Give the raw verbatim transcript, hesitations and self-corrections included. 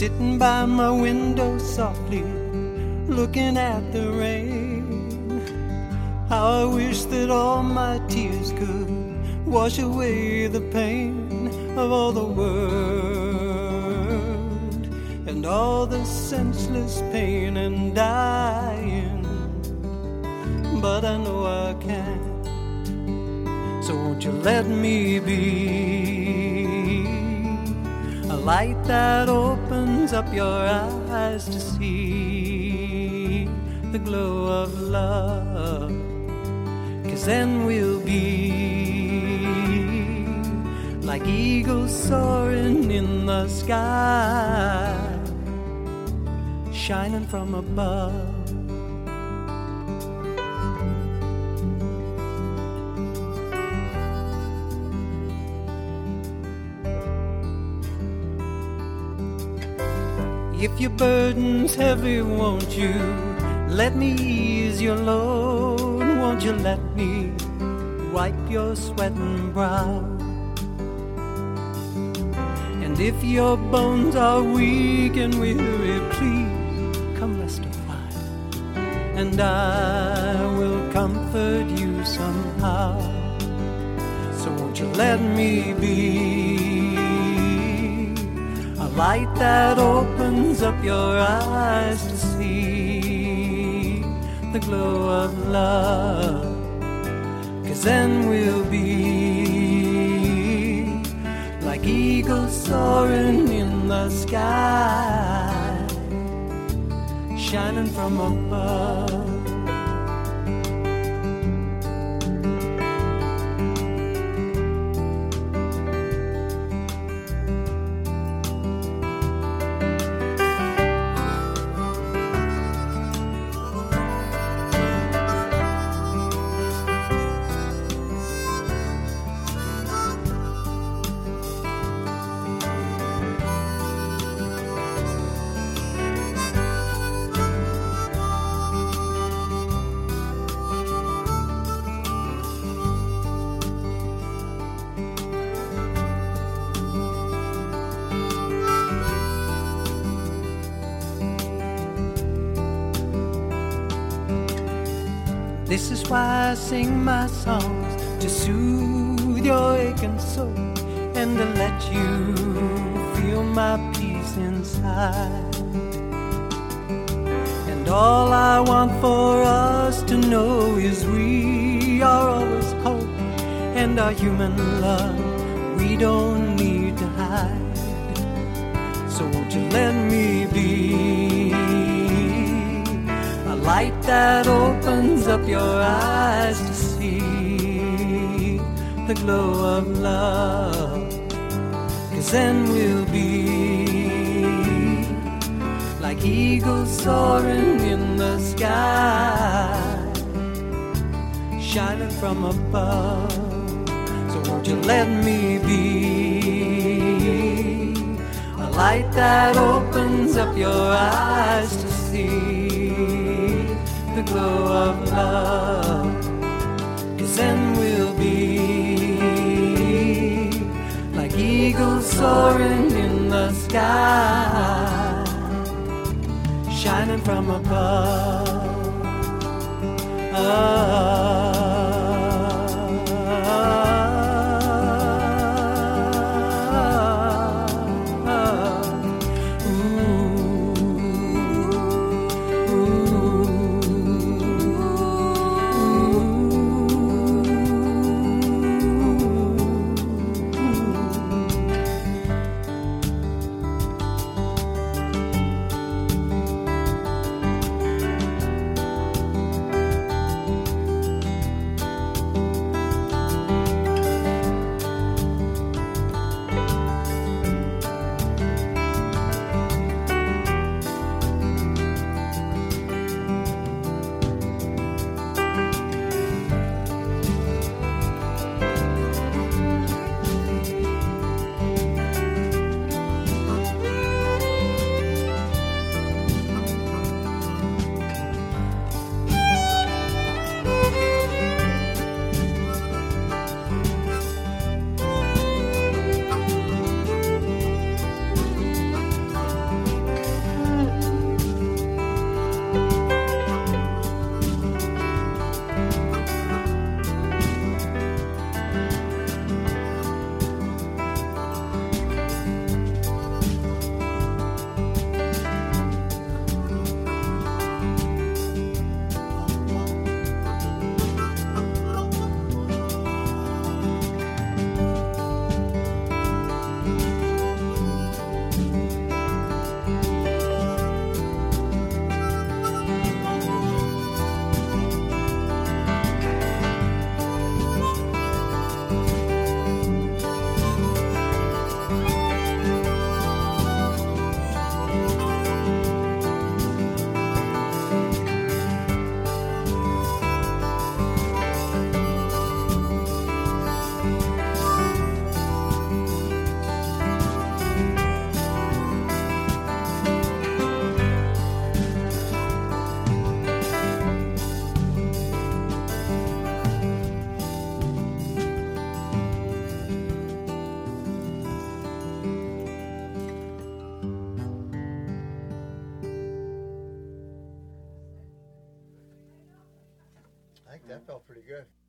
sitting by my window softly, looking at the rain. How I wish that all my tears could wash away the pain of all the world and all the senseless pain and dying. But I know I can't, so won't you let me be a light that opens up your eyes to see the glow of love. 'Cause then we'll be like eagles soaring in the sky, shining from above. If your burden's heavy, won't you let me ease your load? Won't you let me wipe your sweating brow? And if your bones are weak and weary, please come rest a while, and I will comfort you somehow. So won't you let me be a light that opens up your eyes to see the glow of love. 'Cause then we'll be like eagles soaring in the sky, shining from above. This is why I sing my songs, to soothe your aching soul and to let you feel my peace inside. And all I want for us to know is we are always whole, and our human love we don't need to hide. So won't you let me be a light that opens up your eyes to see the glow of love. 'Cause then we'll be like eagles soaring in the sky, shining from above. So won't you let me be a light that opens up your eyes to see the glow of love. 'Cause then we'll be like eagles soaring in the sky, shining from above. Ah. that felt pretty good.